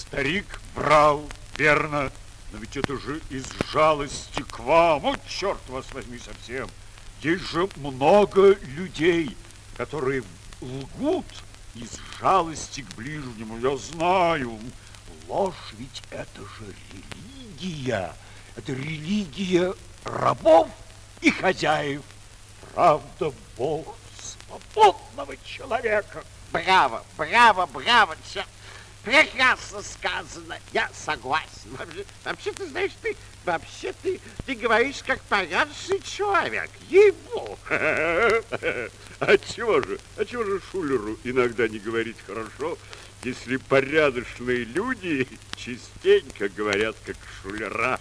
Старик врал, верно, но ведь это же из жалости к вам. Вот черт вас возьми совсем. Есть же много людей, которые лгут из жалости к ближнему. Я знаю, ложь ведь это же религия. Это религия рабов и хозяев. Правда, Бог свободного человека. Браво, браво, браво, черт. Прекрасно сказано, я согласен. Вообще ты знаешь, ты говоришь как порядочный человек, ей-богу. А чего же шулеру иногда не говорить хорошо, если порядочные люди частенько говорят как шулера?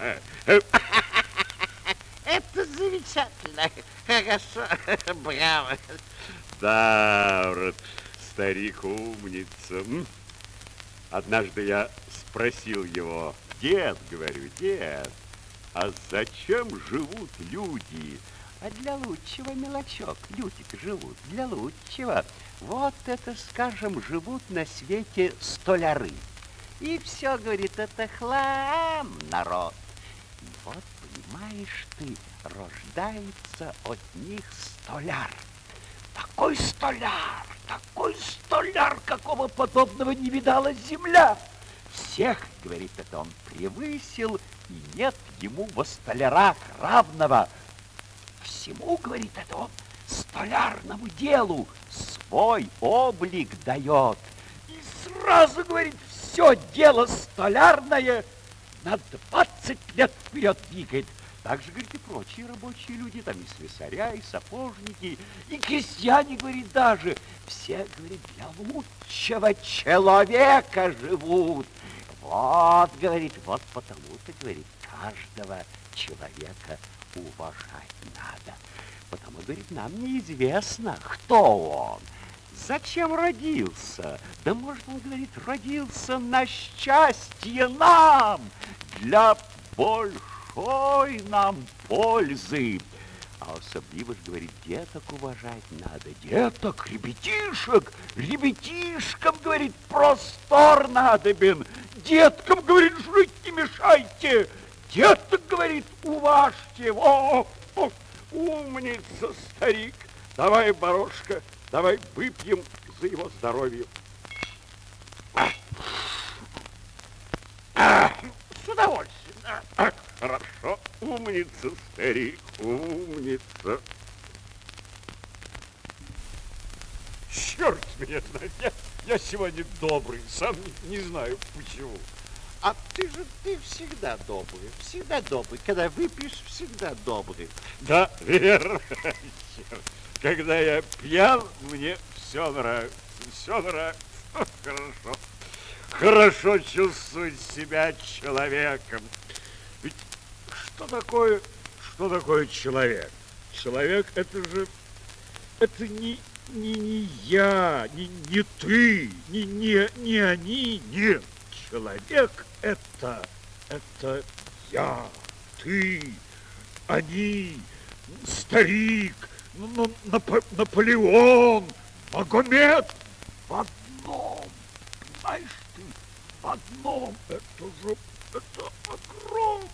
Это замечательно, хорошо, браво. Да, брат, старик умница. Однажды я спросил его: дед, говорю, дед, а зачем живут люди? А для лучшего, мелочок, люди-то живут, для лучшего. Вот это, скажем, живут на свете столяры. И все, говорит, это хлам, народ. И вот, понимаешь ты, рождается от них столяр. Такой столяр, какого подобного не видала земля. Всех, говорит, это он превысил, и нет ему во столярах равного. Всему, говорит, это он столярному делу свой облик дает. И сразу, говорит, все дело столярное на 20 лет вперед двигает. Так же, говорит, и прочие рабочие люди, там и слесаря, и сапожники, и крестьяне, говорит, даже. Все, говорит, для лучшего человека живут. Вот, говорит, вот потому-то, говорит, каждого человека уважать надо. Потому, говорит, нам неизвестно, кто он, зачем родился. Да, может, он, говорит, родился на счастье нам, для большой нам пользы. А особливо же, говорит, деток уважать надо. Деток, ребятишкам, говорит, простор надобен. Деткам, говорит, жить не мешайте. Деток, говорит, уважьте. О, умница, старик. Давай, Борошка, давай выпьем за его здоровье. С удовольствием. Хорошо, умница, старик, умница. Черт меня знает, я сегодня добрый, сам не знаю почему. А ты всегда добрый. Когда выпьешь, всегда добрый. Да, верно. Когда я пьян, мне все нравится, Хорошо. Хорошо чувствовать себя человеком. Ведь что такое человек? Человек это же, это не я, не ты, не они, нет. Человек это я, ты, они, старик, Наполеон, Магомед в одном, понимаешь ты, в одном, это огромно.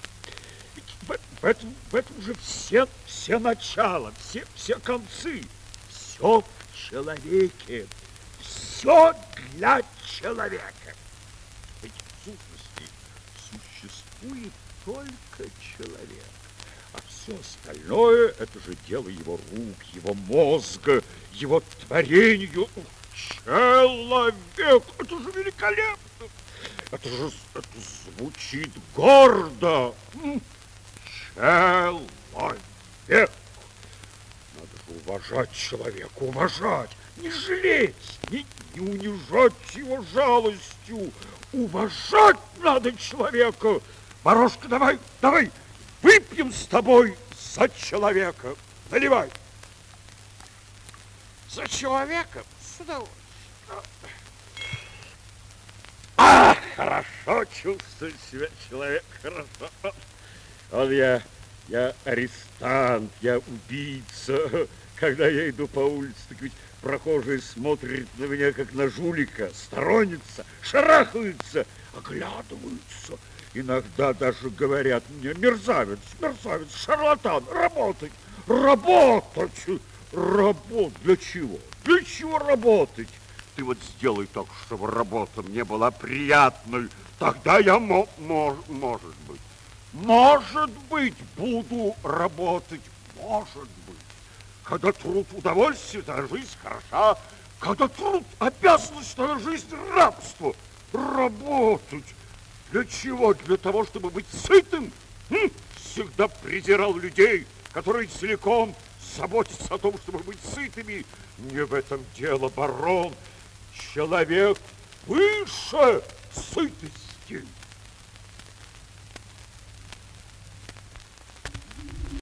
В этом же все начала, все концы, все в человеке, все для человека. Ведь в сущности существует только человек, а все остальное это же дело его рук, его мозга, его творения. Человек, это же великолепно, это звучит гордо. Человек. Надо же уважать человека, уважать, не жалеть, не унижать его жалостью. Уважать надо человека. Морошка, давай, выпьем с тобой за человека. Наливай. За человека? С удовольствием. Хорошо чувствует себя человек, хорошо. Он я арестант, я убийца. Когда я иду по улице, так ведь Прохожие смотрят на меня, как на жулика, сторонятся, шарахаются, оглядываются. Иногда даже говорят мне: мерзавец, мерзавец, шарлатан, работать, работать. Для чего? Для чего работать? Ты вот сделай так, чтобы работа мне была приятной. Тогда я, может быть, буду работать, может быть. Когда труд удовольствие, тогда жизнь хороша. Когда труд обязанность, тогда жизнь рабство. Работать. Для чего? Для того, чтобы быть сытым. Всегда презирал людей, которые целиком заботятся о том, чтобы быть сытыми. Не в этом дело, барон. Человек выше сытости.